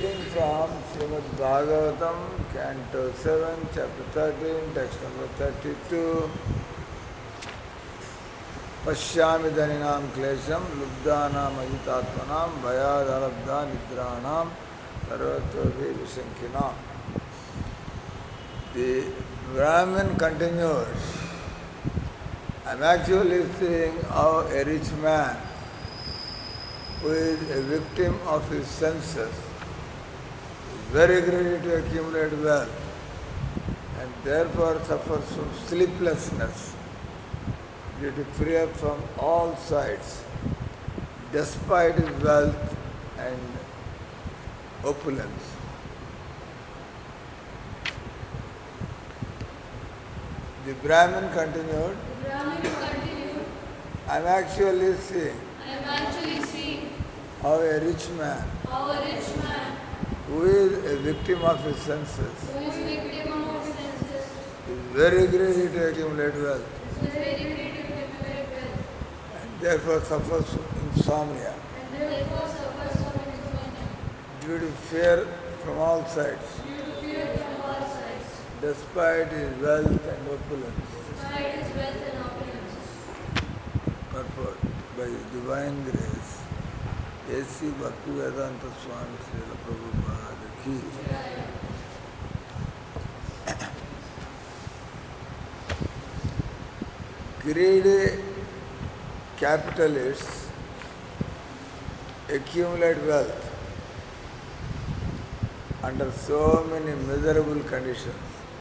Reading from Srimad Bhagavatam, Canto 7, Chapter 13, text number 32. Pashyami dhaninam klesham, lubdhanam ajitatmanam, bhayadalabdha nidranam, sarvatobhi vishankinam. The Brahmin continues, I am actually seeing how a rich man who is a victim of his senses very greedy to accumulate wealth and therefore suffers from sleeplessness due to fear from all sides despite his wealth and opulence. The Brahmin continued, I am actually seeing how a rich man who is a victim of his senses is very greedy to accumulate wealth and therefore suffers from insomnia due to fear from all sides despite his wealth and opulence. Purport. By His divine grace, A.C. Bhaktivedanta Swami Srila Prabhupada ki. Greedy capitalists accumulate wealth under so many miserable conditions.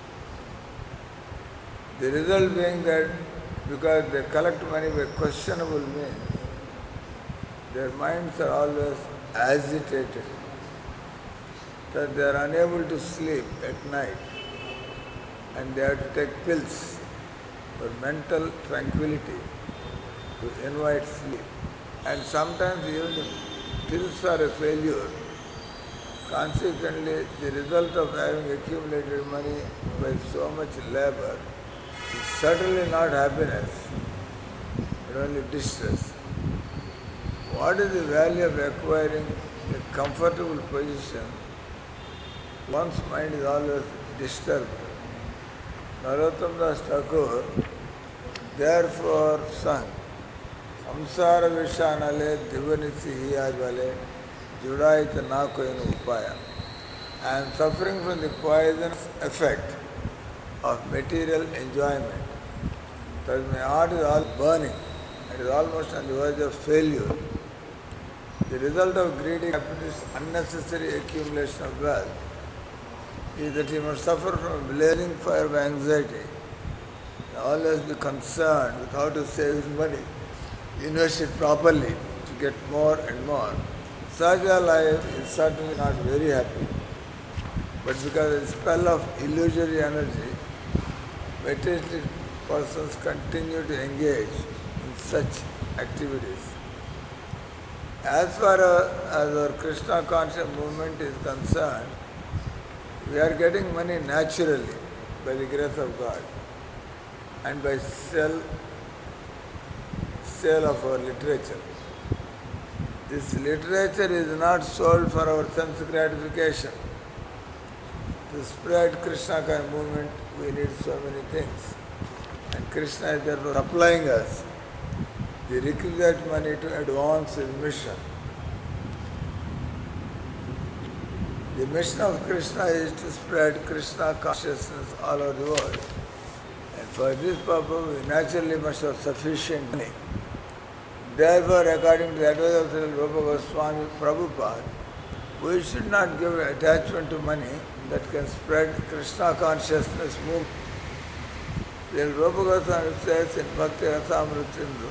The result being that because they collect money by questionable means, their minds are always agitated, that they are unable to sleep at night and they have to take pills for mental tranquility to invite sleep. And sometimes even the pills are a failure. Consequently, the result of having accumulated money by so much labor is certainly not happiness, but only distress. What is the value of acquiring a comfortable position? One's mind is always disturbed. Narottam Das Thakur therefore sung, Samsara Vishanale Divanisi Hiyajvale Judaita Na Koinu Upaya. I am suffering from the poisonous effect of material enjoyment. Thus my heart is all burning and is almost on the verge of failure. The result of greedy capitalist unnecessary accumulation of wealth is that he must suffer from a blazing fire of anxiety and always be concerned with how to save his money, invest it properly to get more and more. Such a life is certainly not very happy, but because of the spell of illusory energy, materialistic persons continue to engage in such activities. As far as our Krishna conscious movement is concerned, we are getting money naturally by the grace of God and by sale of our literature. This literature is not sold for our sense gratification. To spread Krishna conscious movement, we need so many things. And Krishna is therefore supplying us the requisite money to advance his mission. The mission of Krishna is to spread Krishna consciousness all over the world. And for this purpose, we naturally must have sufficient money. Therefore, according to the advice of Srila Rupa Goswami Prabhupada, we should not give attachment to money that can spread Krishna consciousness movement. Srila Rupa Goswami says in Bhakti Rasamrita,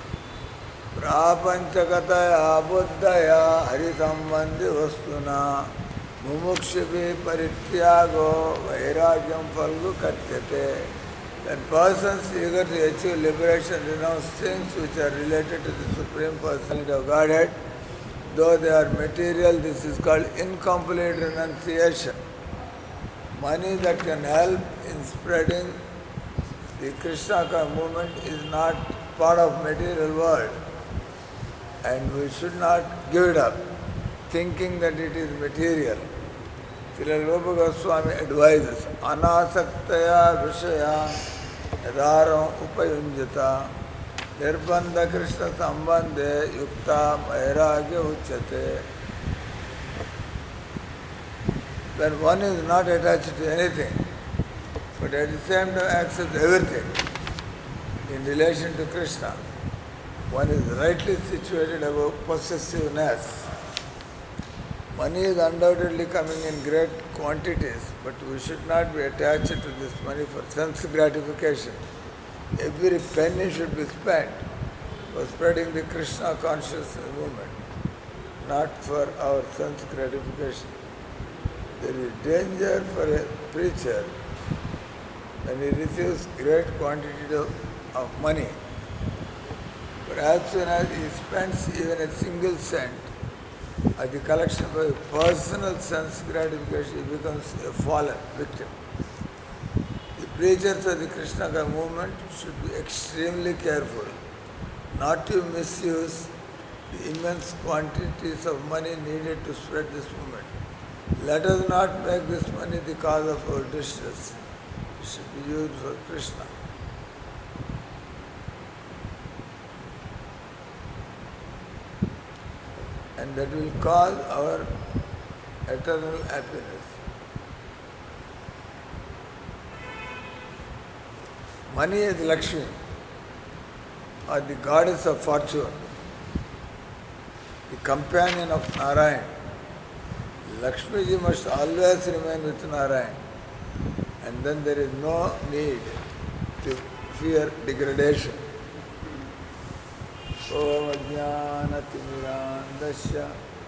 Prapanchakataya buddhaya harisambandhi vastuna mumukshibhi parityago vairagyam falgu katyate. When persons eager to achieve liberation renounce things which are related to the Supreme Personality of Godhead, though they are material, this is called incomplete renunciation. Money that can help in spreading the Krishna movement is not part of material world, and we should not give it up. thinking that it is material. Srila Rupa Goswami advises, Anasaktaya Vishaya Yadaram Upayunjata Nirbandha Krishna Sambandhe Yukta Vairagya Uchyate. When one is not attached to anything, but at the same time accepts everything in relation to Krishna, one is rightly situated above possessiveness. Money is undoubtedly coming in great quantities, but we should not be attached to this money for sense gratification. Every penny should be spent for spreading the Krishna consciousness movement, not for our sense gratification. There is danger for a preacher when he receives great quantity of money. But as soon as he spends even a single cent at the collection for personal sense gratification, he becomes a fallen victim. The preachers of the Krishna movement should be extremely careful not to misuse the immense quantities of money needed to spread this movement. Let us not make this money the cause of our distress. It should be used for Krishna. And that will cause our eternal happiness. Money is Lakshmi, or the goddess of fortune, the companion of Narayan. Lakshmi ji must always remain with Narayan, and then there is no need to fear degradation. Om Jnanatimirandasya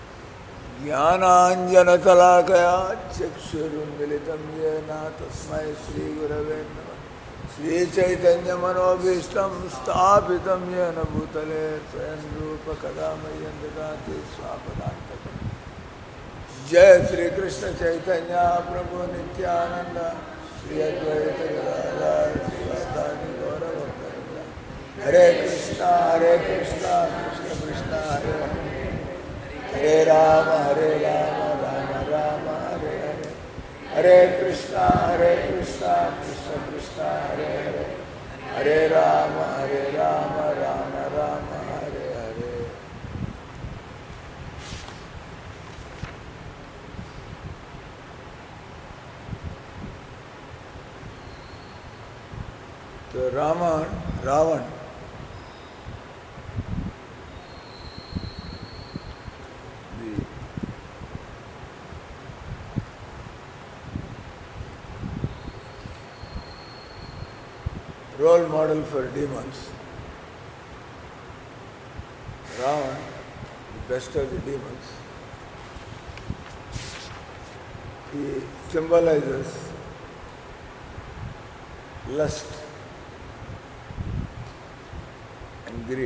Jnananjanatalakaya Chakshurunmilitam Yena Tasmai Shri Gurave Namah Shri Chaitanya Manobhishtam Sthapitam Yena Bhutale Swayam Rupa Kadamayan Dadati Swapadantakam. Jai Shri Krishna Chaitanya Prabhu Nityananda Shri Advaita Gadadhar Sivasadi Gaura Bhaktavinda. Hare Krishna Krishna Krishna Hare Hare Hare Rama Rama Rama Hare Hare Hare Krishna Krishna Krishna Hare Hare Hare Rama Rama Rama Hare Hare. So Ravan, the role model for demons. Ravan, the best of the demons, he symbolizes lust and greed.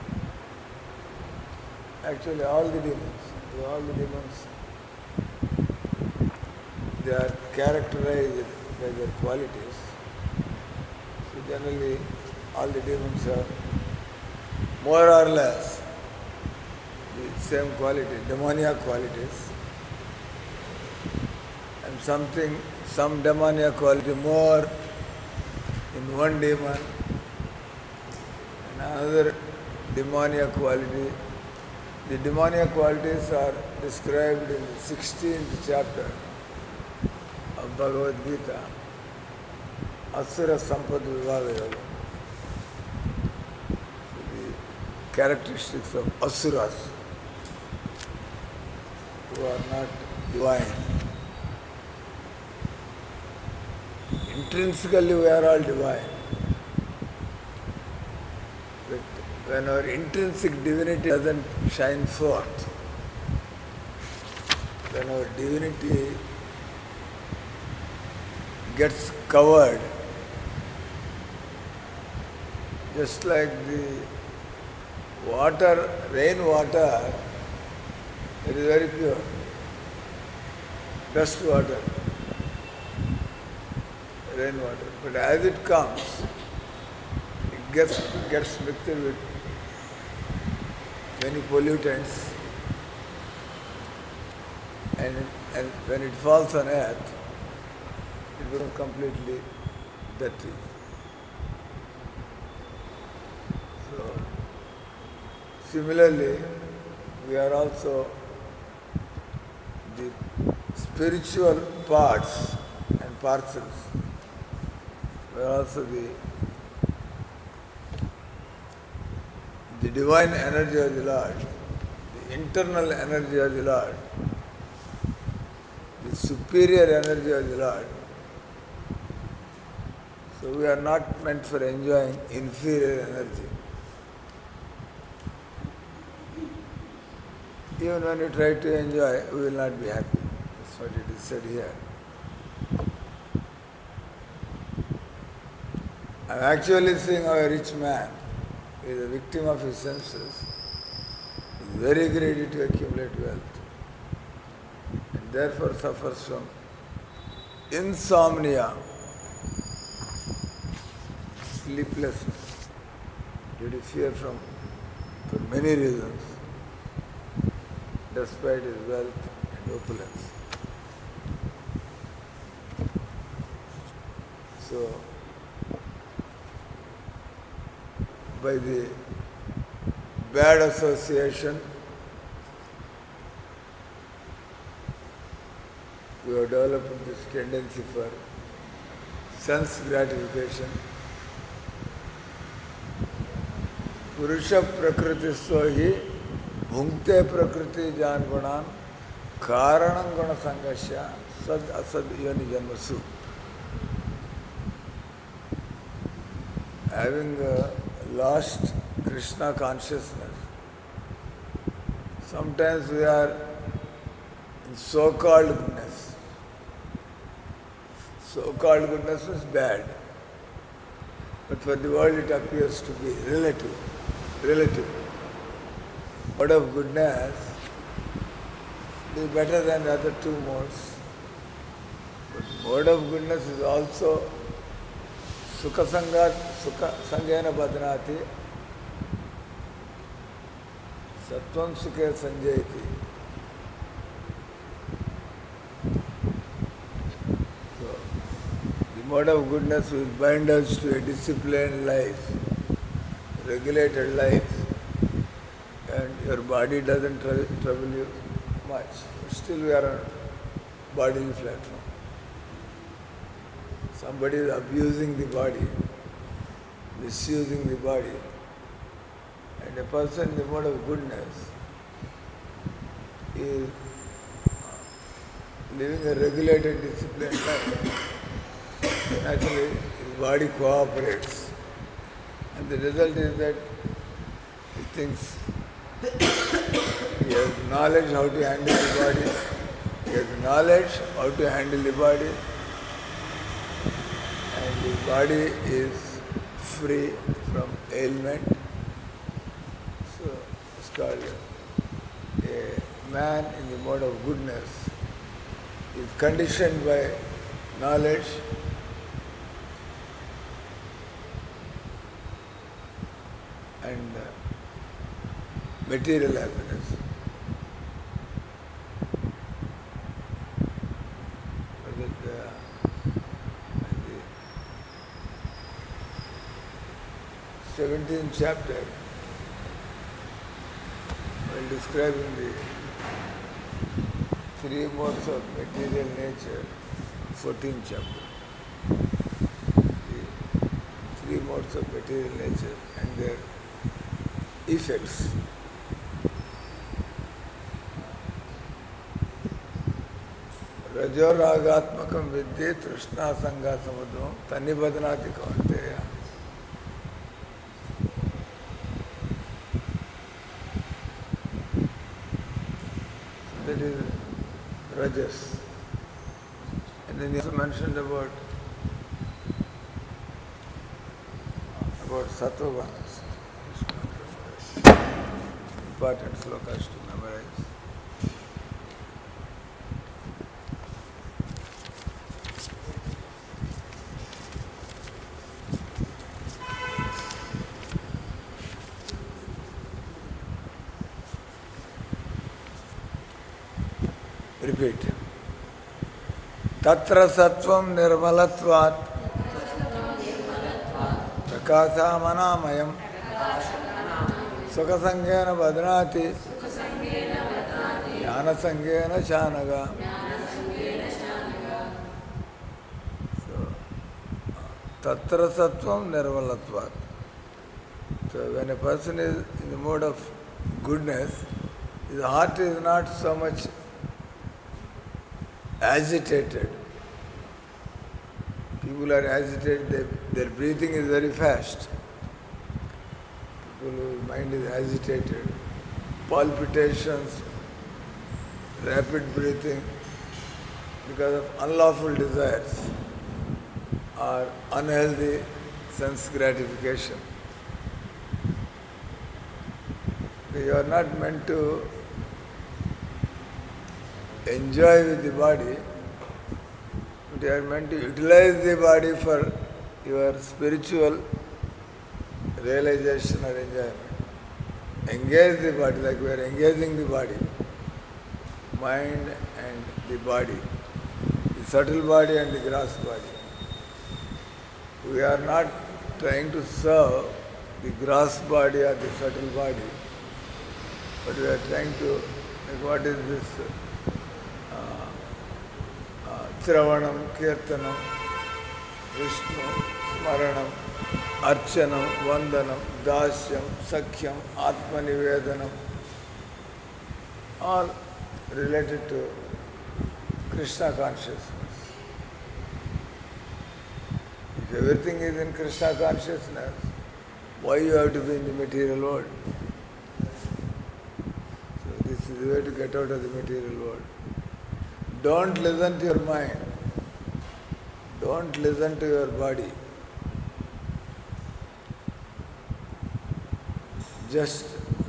Actually, all the demons, they are characterized by their qualities. So generally, all the demons have more or less the same quality, demoniac qualities, and some demoniac quality more in one demon, and another demoniac quality. The demoniac qualities are described in the 16th chapter of Bhagavad Gita, Asura Sampad Vibhaga Yoga. The characteristics of Asuras who are not divine. Intrinsically we are all divine. But when our intrinsic divinity doesn't shine forth, when our divinity gets covered, just like the water, rainwater, it is very pure. Dust water, rainwater. But as it comes, it gets mixed with many pollutants, and, and when it falls on earth, it becomes completely dirty. So, similarly, we are also the spiritual parts and parcels. We are also the divine energy of the Lord, the internal energy of the Lord, the superior energy of the Lord. So we are not meant for enjoying inferior energy. Even when we try to enjoy, we will not be happy. That's what it is said here. I'm actually seeing how a rich man is a victim of his senses, is very greedy to accumulate wealth, and therefore suffers from insomnia, sleeplessness, due to fear for many reasons, despite his wealth and opulence. So, by the bad association, we have developed this tendency for sense gratification. Purusha prakritisto hi bhunkte prakriti jan gunan karanam guna sangasya sad asad yoni janmasu. Having lost Krishna consciousness, sometimes we are in so-called goodness. So-called goodness is bad, but for the world it appears to be relative. Relative. Mode of goodness is better than the other two modes. But mode of goodness is also Sukha Sangena Badnati, Sattvam Sukhe Sanjayati. So, the mode of goodness will bind us to a disciplined life, regulated life, and your body doesn't trouble you much. But still we are on bodily platform. Somebody is abusing the body, misusing the body, and a person in the mode of goodness is living a regulated, disciplined life. Naturally, his body cooperates, and the result is that he thinks he has knowledge how to handle the body, he has knowledge how to handle the body, and the body is free from ailment. So it's called a man in the mode of goodness is conditioned by knowledge and material happiness. But in the 17th chapter, while describing the three modes of material nature, 14th chapter, the three modes of material nature and their effects. Rajoragatmakam vidye trishna sangha samudram tanibadnati kaunteya. So that is Rajas. And then he also mentioned about Sattva-gunas. Just want to memorize. Important slokas to memorize. Repeat. Tatra sattvam nirmalatvat prakashamanamayam sukasangena vadnati jnanasangena shanaga. So, tatra sattvam nirmalatvat. So when a person is in the mode of goodness, his heart is not so much agitated. People are agitated, their breathing is very fast. People whose mind is agitated, palpitations, rapid breathing, because of unlawful desires or unhealthy sense gratification. You are not meant to enjoy with the body, but you are meant to utilize the body for your spiritual realization or enjoyment. Engage the body like we are engaging the body, mind and the body, the subtle body and the gross body. We are not trying to serve the gross body or the subtle body, but we are trying to, like what is this Shravanam, Kirtanam, Vishnu, Smaranam, Archanam, Vandanam, Dasyam, Sakhyam, Atmanivedanam, all related to Krishna consciousness. If everything is in Krishna consciousness, why you have to be in the material world? So this is the way to get out of the material world. Don't listen to your mind. Don't listen to your body. Just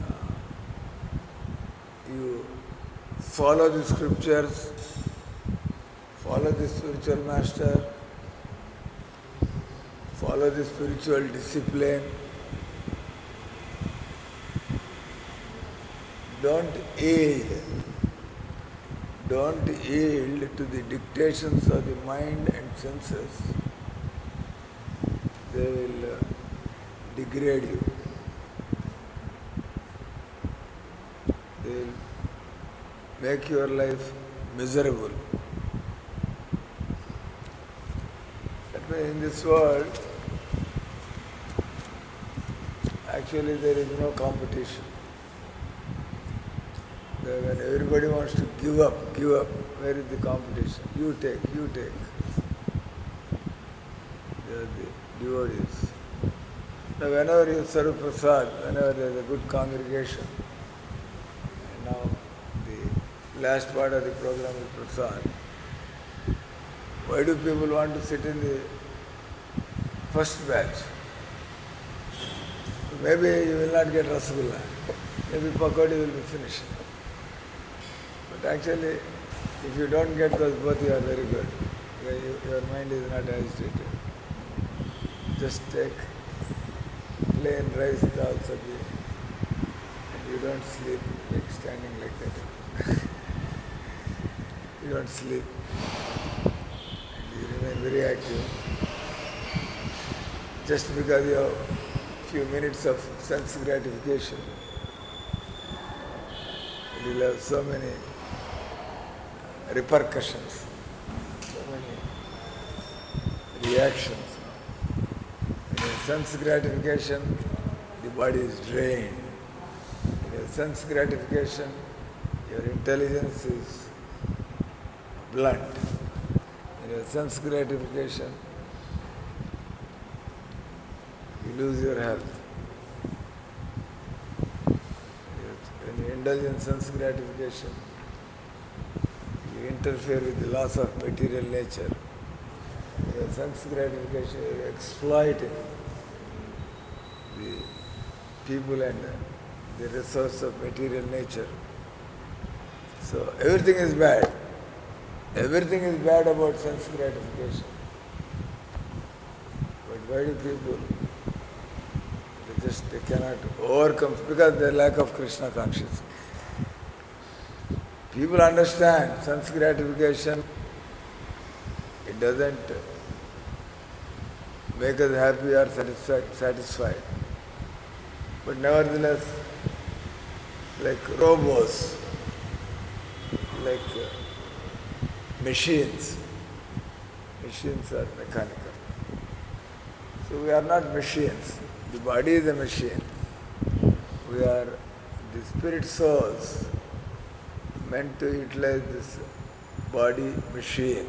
you follow the scriptures, follow the spiritual master, follow the spiritual discipline. Don't yield. Don't yield to the dictations of the mind and senses. They will degrade you. They will make your life miserable. That means in this world, actually there is no competition. When everybody wants to give up, where is the competition? You take. They are the devotees. Now whenever you serve prasad, whenever there is a good congregation, and now the last part of the program is prasad, why do people want to sit in the first batch? Maybe you will not get rasgulla, maybe pakodi will be finished. But actually, if you don't get those both, you are very good. Your mind is not agitated. Just take plain rice, dal, sabji, and you don't sleep like standing like that. You don't sleep, and you remain very active. Just because you have few minutes of sense gratification, it will have so many repercussions, so many reactions. In a sense gratification, the body is drained. In a sense gratification, your intelligence is blunt. In a sense gratification, you lose your health. When you indulge in sense gratification, you interfere with the laws of material nature. In sense gratification, you are exploiting the people and the resource of material nature. So everything is bad. Everything is bad about sense gratification. But why do people, they cannot overcome, because they lack of Krishna consciousness. People understand sense gratification, it doesn't make us happy or satisfied. But nevertheless, like robots, like machines, machines are mechanical. So we are not machines. The body is a machine. We are the spirit souls meant to utilize this body machine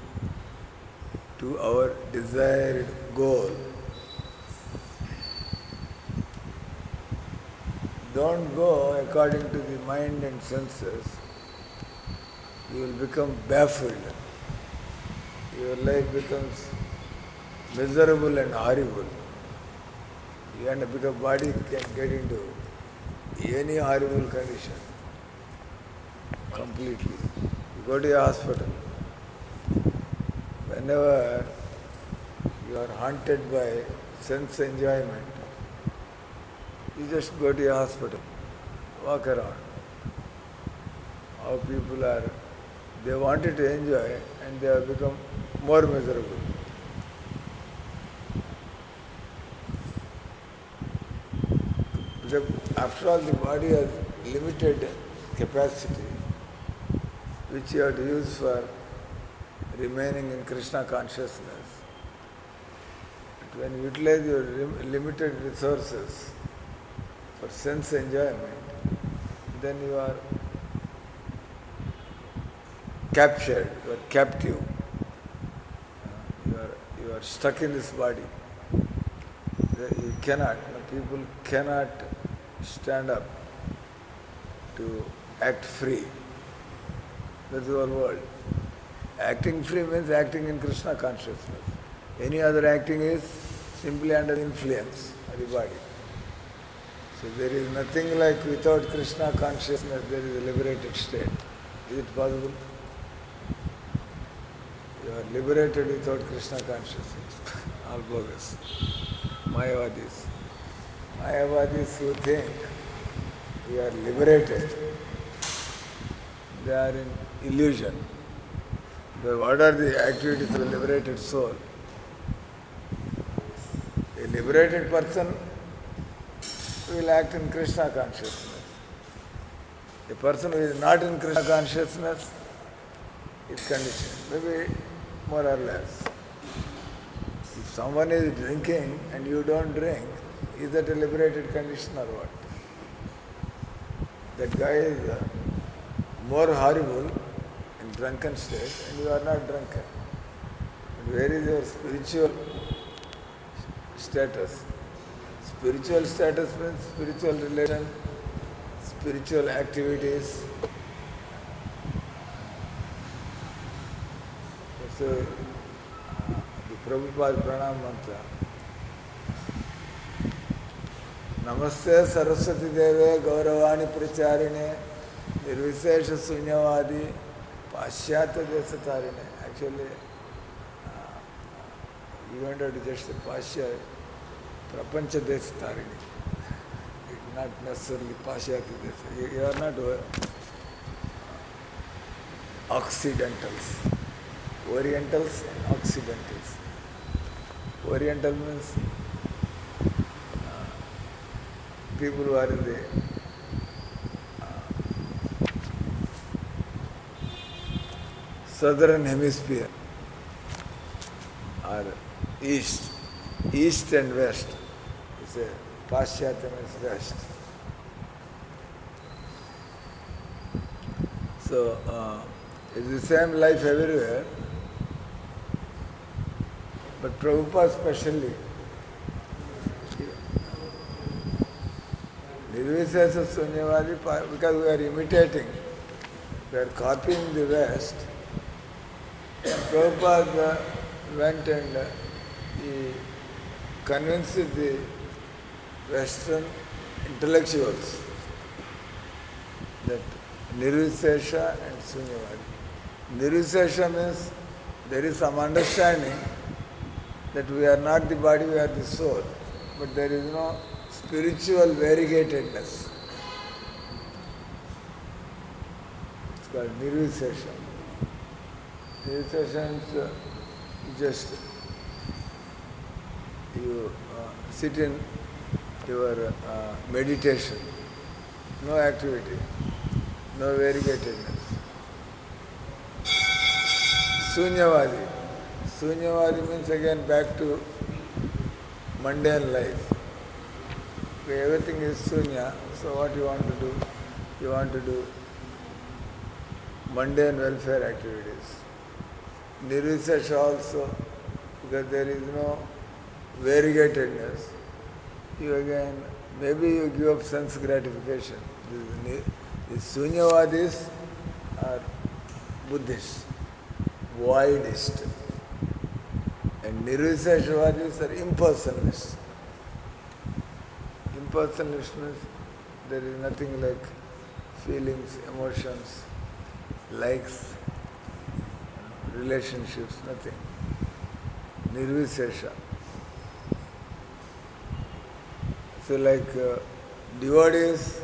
to our desired goal. Don't go according to the mind and senses. You will become baffled. Your life becomes miserable and horrible. You end up because body can get into any horrible condition completely. You go to a hospital. Whenever you are haunted by sense enjoyment, you just go to a hospital, walk around. How people are, they wanted to enjoy and they have become more miserable. Because after all, the body has limited capacity which you have to use for remaining in Krishna consciousness. But when you utilize your limited resources for sense enjoyment, then you are captured, you are captive. You are stuck in this body. You cannot, people cannot stand up to act free. That's the whole world. Acting free means acting in Krishna consciousness. Any other acting is simply under influence of the body. So there is nothing like without Krishna consciousness there is a liberated state. Is it possible? You are liberated without Krishna consciousness. All bogus. Mayavadis. Mayavadis who think we are liberated, they are in illusion. But what are the activities of a liberated soul? A liberated person will act in Krishna consciousness. A person who is not in Krishna consciousness is conditioned, maybe more or less. If someone is drinking and you don't drink, is that a liberated condition or what? That guy is more horrible in drunken state and you are not drunken. But where is your spiritual status? Spiritual status means spiritual relation, spiritual activities. So, the Prabhupada Pranam Mantra. Namaste Saraswati Deve Gauravani Pracharine Nirvishesha Sunyavadi Pashyata Desatarine. Actually, you don't have to just say Pashya, Prapancha Desatarine. Not necessarily Pashyata Desa. You are not Occidentals. Orientals and Occidentals. Oriental means people who are in the southern hemisphere or east and west. It's a Paschatya means west. So it's the same life everywhere, but Prabhupada especially, Nirvishesha Sunyavadi, because we are imitating, we are copying the West. Prabhupada went and he convinced the Western intellectuals that Nirvishesha and Sunyavadi. Nirvishesha means there is some understanding that we are not the body, we are the soul, but there is no spiritual variegatedness. called Nirvisesha. Nirvisesha means just you sit in your meditation, no activity, no variegatedness. Sunyavadi. Sunyavadi means again back to mundane life. Okay, everything is sunya, so what you want to do? You want to do mundane welfare activities. Nirvisesha also, because there is no variegatedness, you again, maybe you give up sense gratification. The Sunyavadis are Buddhists, voidist, and Nirviseshavadis are impersonalists. Impersonalist means there is nothing like feelings, emotions, likes, relationships, nothing. Nirvisesha. So like devotees,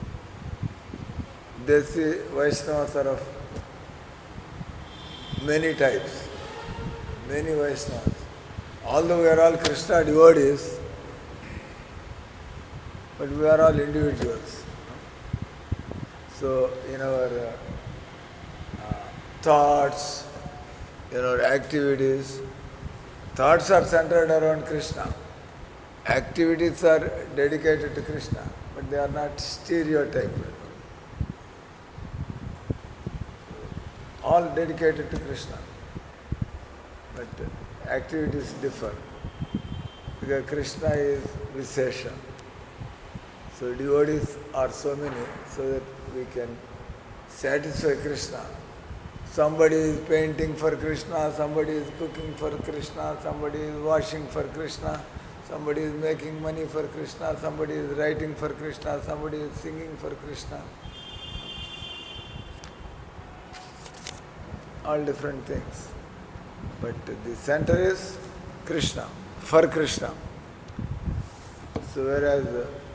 they see Vaishnavas are of many types, many Vaishnavas. Although we are all Krishna devotees, but we are all individuals. So in our thoughts, in our activities, thoughts are centered around Krishna. Activities are dedicated to Krishna, but they are not stereotyped. All dedicated to Krishna. But activities differ. Because Krishna is Visesha. So devotees are so many so that we can satisfy Krishna. Somebody is painting for Krishna, somebody is cooking for Krishna, somebody is washing for Krishna, somebody is making money for Krishna, somebody is writing for Krishna, somebody is singing for Krishna. All different things. But the center is Krishna, for Krishna. So whereas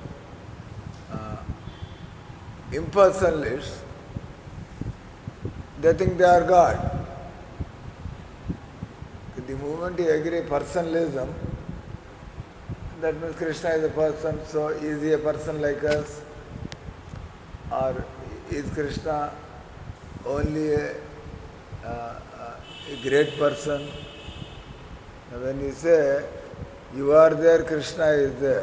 impersonalists, they think they are God. The moment you agree personalism, that means Krishna is a person, so is he a person like us? Or is Krishna only a great person? Now when you say, you are there, Krishna is there.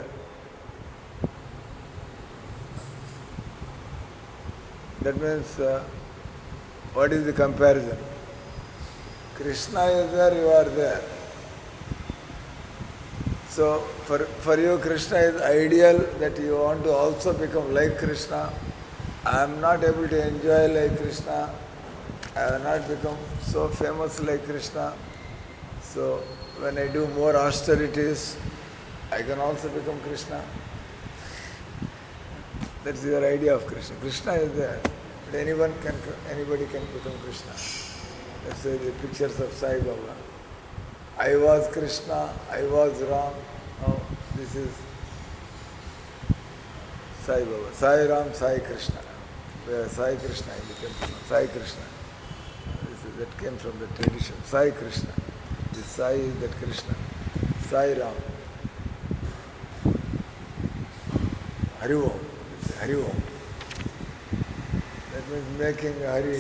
That means, what is the comparison? Krishna is there, you are there. So for you, Krishna is ideal that you want to also become like Krishna. I am not able to enjoy like Krishna. I have not become so famous like Krishna. So when I do more austerities, I can also become Krishna. That's your idea of Krishna. Krishna is there, but anybody can become Krishna. That's why the pictures of Sai Baba. I was Krishna, I was Ram. Now this is Sai Baba. Sai Ram, Sai Krishna. We are Sai Krishna in the temple. Sai Krishna. That came from the tradition. Sai Krishna. The Sai is that Krishna. Sai Ram. Hari Om. Hari Om. That means making Hari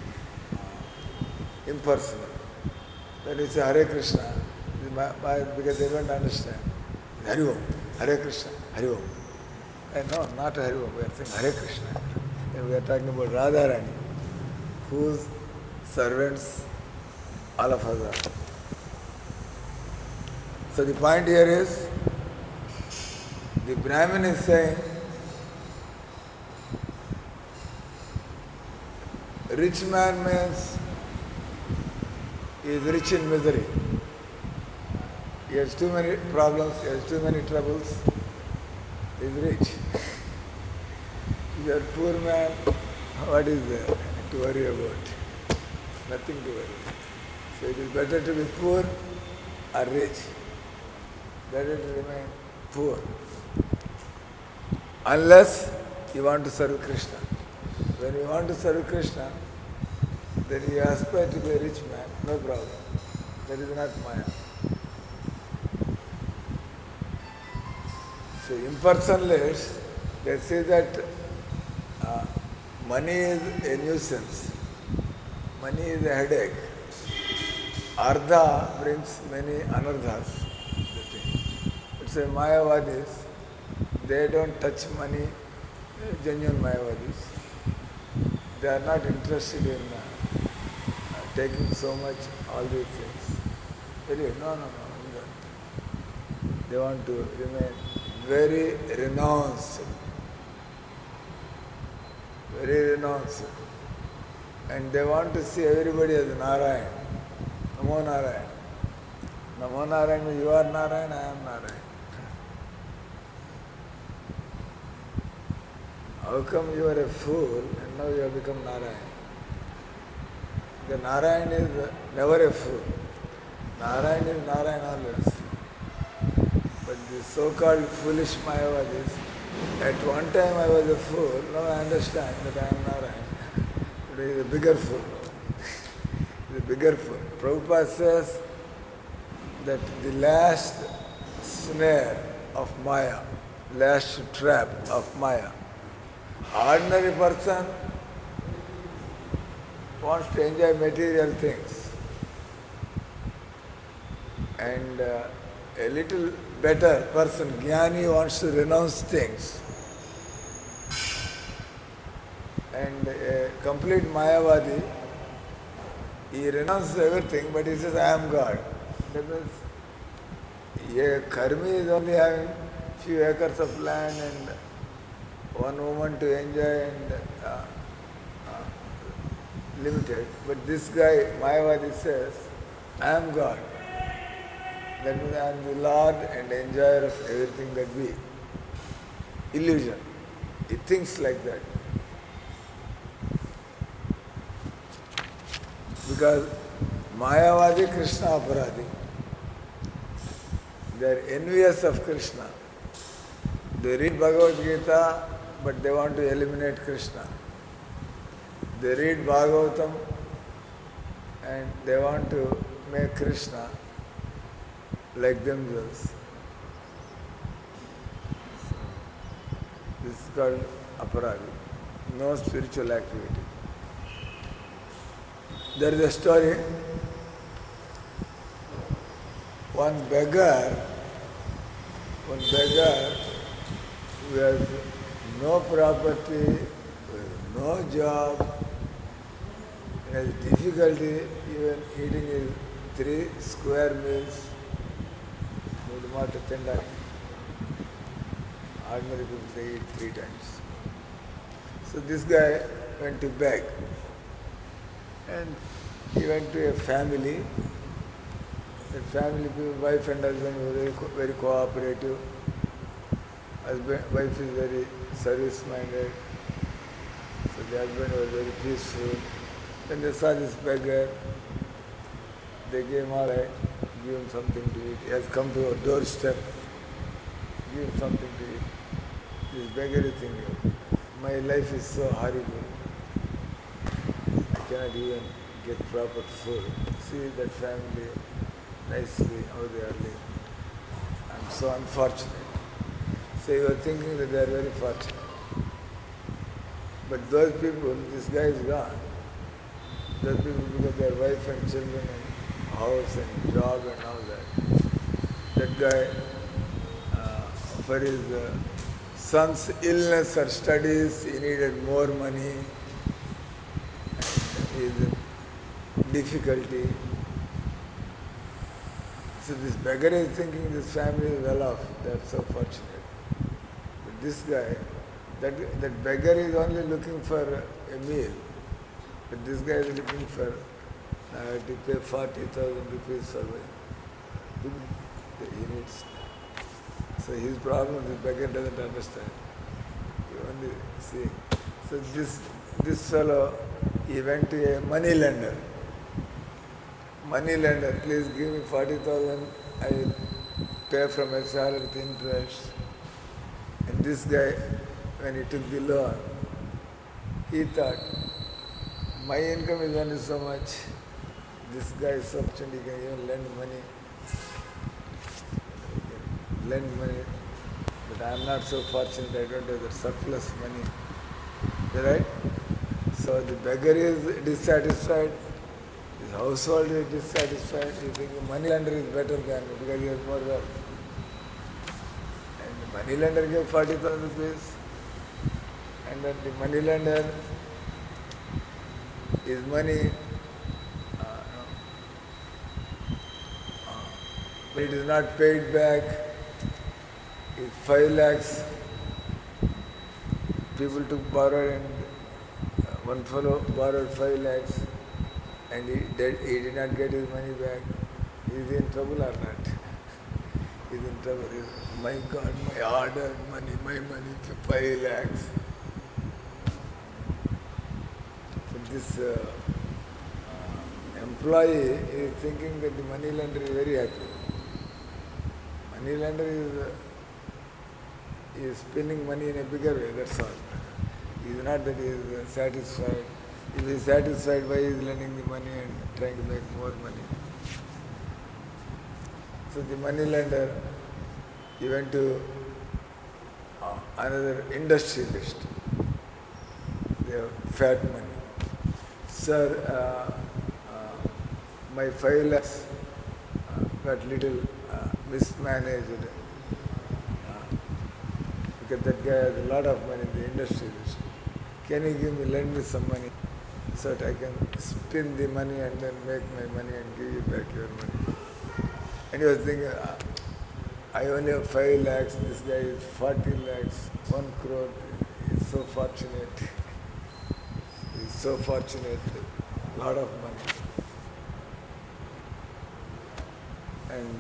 impersonal. When you say Hare Krishna, because they don't understand. Hari Om. Hare Krishna. Hari Om. No, not Hari Om. We are saying Hare Krishna. And we are talking about Radharani, whose servants all of us are. So the point here is, the Brahmin is saying, rich man means he is rich in misery. He has too many problems, he has too many troubles, he is rich. If you are a poor man, what is there to worry about? Nothing to worry. So it is better to be poor or rich. Better to remain poor. Unless you want to serve Krishna. When you want to serve Krishna, Then you aspire to be a rich man, no problem. That is not Maya. So impersonalists, they say that uh, money is a nuisance, money is a headache. Ardha brings many anardhas. The thing. It's a Mayavadis, they don't touch money, genuine Mayavadis. They are not interested in taking so much, all these things. Really, no. They want to remain very renounced, very renounced. And they want to see everybody as Narayan. Namo Narayan. Namo Narayan means you are Narayan, I am Narayan. How come you are a fool and now you have become Narayan? The Narayan is never a fool. Narayan is Narayan always. But the so-called foolish Mayavadis, at one time I was a fool, now I understand that I am Narayan. But he is a bigger fool. He is a bigger fool. Prabhupada says that the last snare of Maya, last trap of Maya. Ordinary person wants to enjoy material things, and a little better person, Jnani, wants to renounce things, and a complete Mayavadi, he renounces everything, but he says, I am God. That means a karmi is only having few acres of land and one woman to enjoy and limited. But this guy, Mayavadi, says, I am God. That means I am the Lord and enjoyer of everything that we. Illusion. He thinks like that. Because Mayavadi, Krishna Aparadi. They are envious of Krishna. They read Bhagavad Gita, but they want to eliminate Krishna. They read Bhagavatam and they want to make Krishna like themselves. So, this is called aparadi. No spiritual activity. There is a story. One beggar who has no property, who has no job, has difficulty even eating his 3 square meals. మూడు మాట తినడానికి. Ordinary people they eat 3 times. So this guy went to beg, and he went to a family. That family people, wife and husband were very cooperative. Wife is very service-minded. So the husband was very peaceful. When they saw this beggar, they gave him all right, give him something to eat. He has come to our doorstep, give him something to eat. This beggar is thinking, my life is so horrible. I cannot even get proper food. See that family, nicely, how they are living. I'm so unfortunate. So you are thinking that they are very fortunate. But those people, this guy is gone. Those people, because their wife and children and house and job and all that. That guy, for his son's illness or studies, he needed more money. He is in difficulty. So this beggar is thinking this family is well off. They are so fortunate. But this guy, that beggar is only looking for a meal. But this guy is looking for to pay 40,000 rupees for he needs. So his problem, the beggar doesn't understand. He only seeing. So this fellow, he went to a money lender. Money lender, please give me 40,000. I will pay from my salary with interest. And this guy, when he took the loan, he thought, My income is only so much. This guy is so opportunity, he can even lend money. He can lend money. But I am not so fortunate, I don't have that surplus money. Right? So the beggar is dissatisfied, his household is dissatisfied, he thinks the money lender is better than me because he has more wealth. And the money lender gave 40,000 rupees, and then the money lender, his money, no, when it is not paid back, is 5 lakhs. People took borrowed and one fellow borrowed 5 lakhs and he did not get his money back. Is he in trouble or not? He's in trouble. My God, my hard-earned money, my money, 5 lakhs. So this employee is thinking that the money lender is very happy. Money lender is spending money in a bigger way, that's all. He is not that he is satisfied. If he is satisfied, why he is lending the money and trying to make more money? So the money lender, he went to another industrialist. They have fat money. Sir, my 5 lakhs got little mismanaged because that guy has a lot of money in the industrialist. Can you lend me some money so that I can spend the money and then make my money and give you back your money? And he was thinking, I only have 5 lakhs, this guy is 40 lakhs, 1 crore, he's so fortunate. He's so fortunate, lot of money. And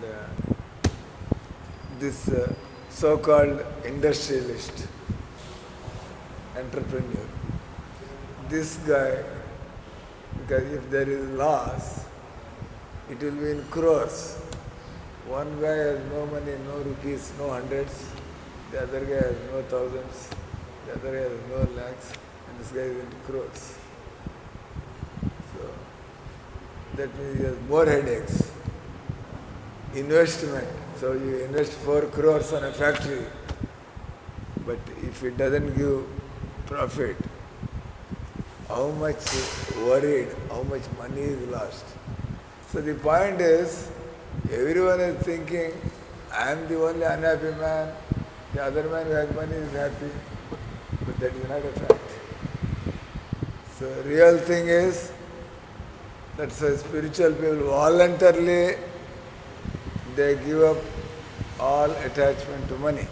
this so-called industrialist, entrepreneur, this guy, because if there is loss, it will be in crores. One guy has no money, no rupees, no hundreds. The other guy has no thousands. The other guy has no lakhs. And this guy is into crores. So that means he has more headaches. Investment. So you invest 4 crores on a factory. But if it doesn't give profit, how much worried, how much money is lost. So the point is, everyone is thinking, I am the only unhappy man, the other man who has money is happy, but that is not a fact. So real thing is, that's why spiritual people voluntarily, they give up all attachment to money.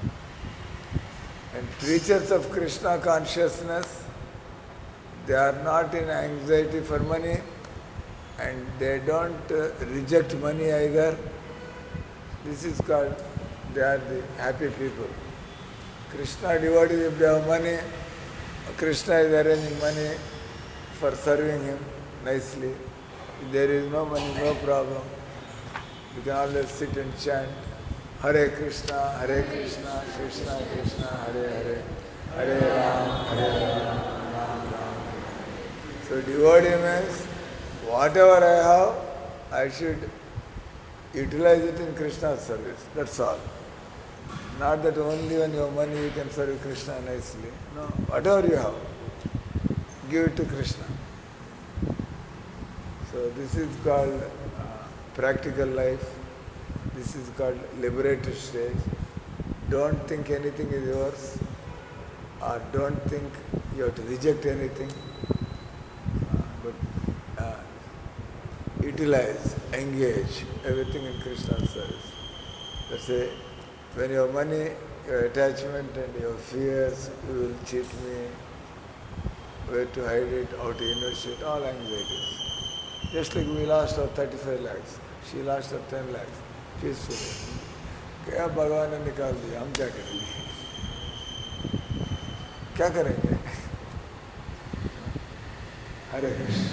And preachers of Krishna consciousness, they are not in anxiety for money and they don't reject money either. This is called, they are the happy people. Krishna devotees, if they have money, Krishna is arranging money for serving him nicely. If there is no money, no problem. You can always sit and chant Hare Krishna, Krishna Krishna, Hare Hare, Hare Ram, Ram Ram. So devotee means whatever I have, I should utilize it in Krishna's service. That's all. Not that only when you have money you can serve Krishna nicely. No, whatever you have, give it to Krishna. So this is called practical life. This is called liberated state. Don't think anything is yours, or don't think you have to reject anything, but utilize, engage everything in Krishna's service. Let's say, when you have money, your attachment and your fears, you will cheat me, where to hide it, how to invest it, all anxieties. Just like we lost our 35 lakhs, she lost her 10 lakhs, peacefully. क्या भगवान ने निकाल दिया, हम क्या करेंगे? क्या करेंगे? हरे कृष्ण.